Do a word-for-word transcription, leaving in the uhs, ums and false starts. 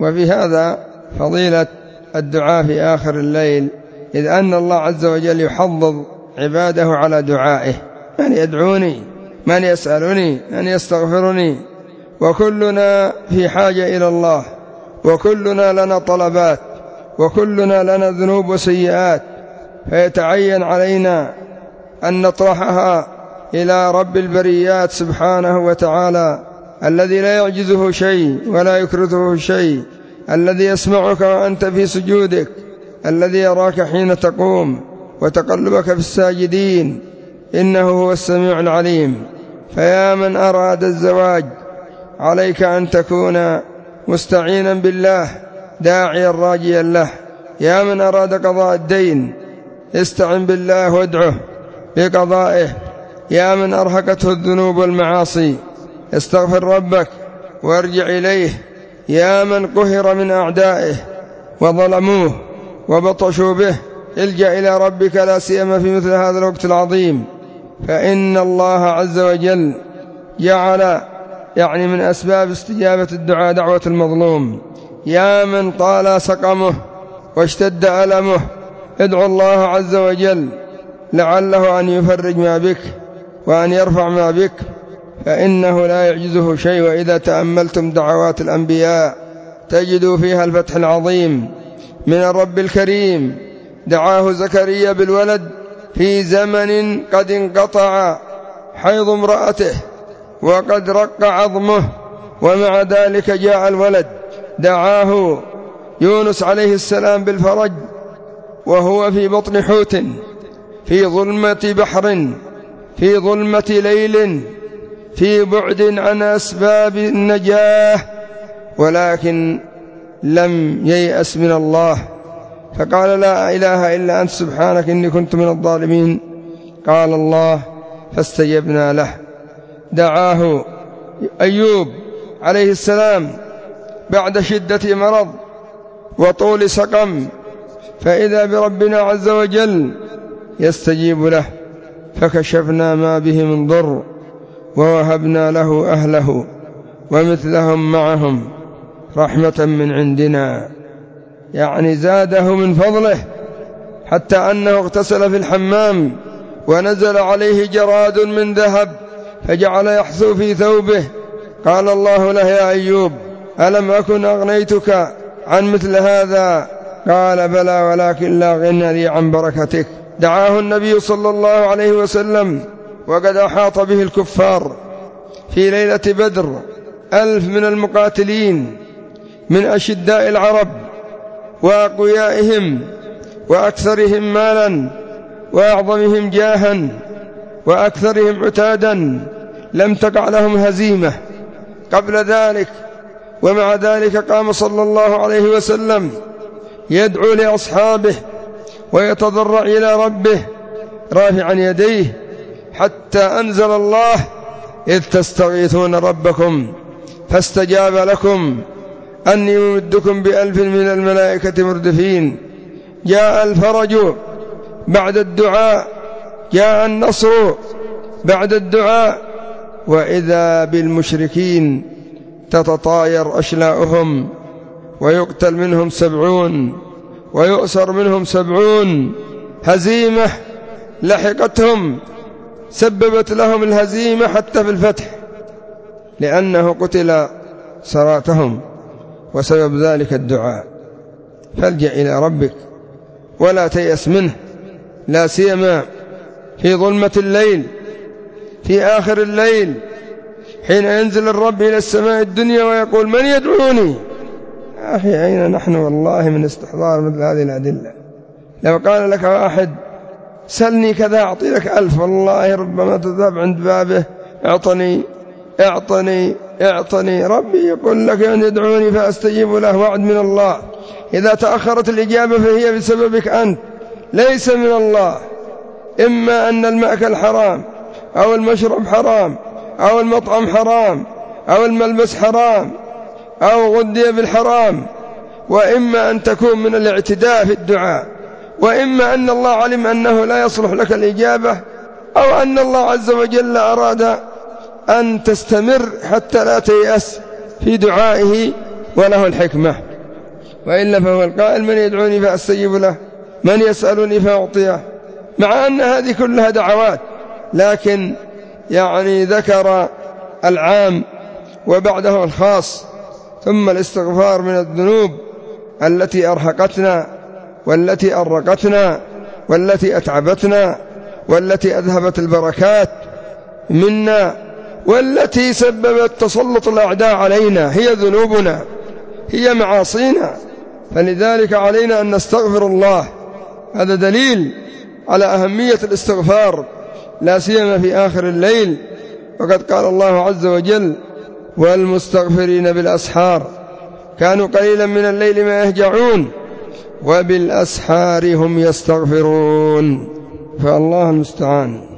وفي هذا فضيلة الدعاء في آخر الليل، إذ أن الله عز وجل يحضض عباده على دعائه: من يدعوني، من يسألني، من يستغفرني. وكلنا في حاجة إلى الله، وكلنا لنا طلبات، وكلنا لنا ذنوب وسيئات، فيتعين علينا أن نطرحها إلى رب البريات سبحانه وتعالى، الذي لا يعجزه شيء ولا يكرهه شيء، الذي يسمعك وأنت في سجودك، الذي يراك حين تقوم وتقلبك في الساجدين، إنه هو السميع العليم. فيا من أراد الزواج عليك أن تكون مستعينا بالله داعيا راجيا له. يا من أراد قضاء الدين استعن بالله وادعه بقضائه. يا من أرهقته الذنوب والمعاصي استغفر ربك وارجع إليه. يا من قهر من أعدائه وظلموه وبطشوا به الجأ إلى ربك، لا سيما في مثل هذا الوقت العظيم، فإن الله عز وجل جعل يعني من أسباب استجابة الدعاء دعوة المظلوم. يا من طال سقمه واشتد ألمه ادعو الله عز وجل لعله أن يفرج ما بك وأن يرفع ما بك، فإنه لا يعجزه شيء. وإذا تأملتم دعوات الأنبياء تجدوا فيها الفتح العظيم من الرب الكريم. دعاه زكريا بالولد في زمن قد انقطع حيض امرأته وقد رق عظمه، ومع ذلك جاء الولد. دعاه يونس عليه السلام بالفرج وهو في بطن حوت في ظلمة بحر في ظلمة ليل في بعد عن أسباب النجاة، ولكن لم ييأس من الله فقال: لا إله إلا أنت سبحانك إني كنت من الظالمين. قال الله فاستجبنا له. دعاه أيوب عليه السلام بعد شدة مرض وطول سقم، فإذا بربنا عز وجل يستجيب له، فكشفنا ما به من ضر ووهبنا له أهله ومثلهم معهم رحمة من عندنا، يعني زاده من فضله، حتى أنه اغتسل في الحمام ونزل عليه جراد من ذهب فجعل يحثو في ثوبه. قال الله له: يا أيوب ألم أكن أغنيتك عن مثل هذا؟ قال: بلى ولكن لا غنى لي عن بركتك. دعاه النبي صلى الله عليه وسلم وقد أحاط به الكفار في ليلة بدر ألف من المقاتلين من أشداء العرب وأقويائهم وأكثرهم مالا وأعظمهم جاها وأكثرهم عتادا، لم تقع لهم هزيمة قبل ذلك. ومع ذلك قام صلى الله عليه وسلم يدعو لأصحابه ويتضرع إلى ربه رافعا يديه، حتى أنزل الله: إذ تستغيثون ربكم فاستجاب لكم أني ممدكم بألف من الملائكة مردفين. جاء الفرج بعد الدعاء، جاء النصر بعد الدعاء. وإذا بالمشركين تتطاير أشلاؤهم ويقتل منهم سبعون ويؤسر منهم سبعون. هزيمة لحقتهم سببت لهم الهزيمة حتى في الفتح، لأنه قتل سراتهم، وسبب ذلك الدعاء. فالجأ إلى ربك ولا تيأس منه، لا سيما في ظلمة الليل، في آخر الليل، حين ينزل الرب إلى السماء الدنيا ويقول: من يدعوني؟ يا أخي أين نحن والله من استحضار مثل هذه الأدلة. لو قال لك واحد: سلني كذا أعطي لك ألف، والله ربما تذهب عند بابه: اعطني اعطني اعطني. ربي يقول لك: أن يدعوني فأستجيب له، وعد من الله. إذا تأخرت الإجابة فهي بسببك أنت، ليس من الله. إما أن المأكل حرام أو المشرب حرام أو المطعم حرام أو الملبس حرام أو غذي بالحرام، وإما أن تكون من الاعتداء في الدعاء، وإما أن الله علم أنه لا يصلح لك الإجابة، أو أن الله عز وجل أراد أن تستمر حتى لا تيأس في دعائه، وله الحكمة. وإلا فهو القائل من يدعوني فأستجيب له، من يسألني فأعطيه، مع أن هذه كلها دعوات، لكن يعني ذكر العام وبعده الخاص. ثم الاستغفار من الذنوب التي أرهقتنا والتي أرقتنا والتي أتعبتنا والتي أذهبت البركات منا والتي سببت تسلط الأعداء علينا، هي ذنوبنا، هي معاصينا. فلذلك علينا أن نستغفر الله. هذا دليل على أهمية الاستغفار، لا سيما في آخر الليل. وقد قال الله عز وجل: والمستغفرين بالأسحار كانوا قليلا من الليل ما يهجعون وبالأسحار هم يستغفرون. فالله المستعان.